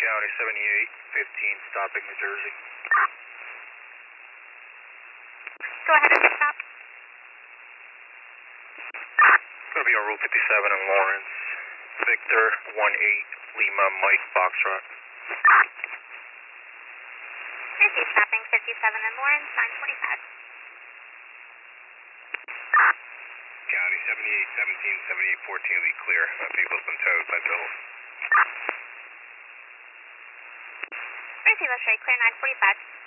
County 7815, stopping New Jersey. Go ahead and stop. It's going to be on Route 57 in Lawrence. Victor 18 Lima Mike Foxtrot. Jersey stopping 57 in Lawrence, 945. County 7817, 7814, lead clear. Vehicle's been towed by Bills. Jersey, let's try clear 945.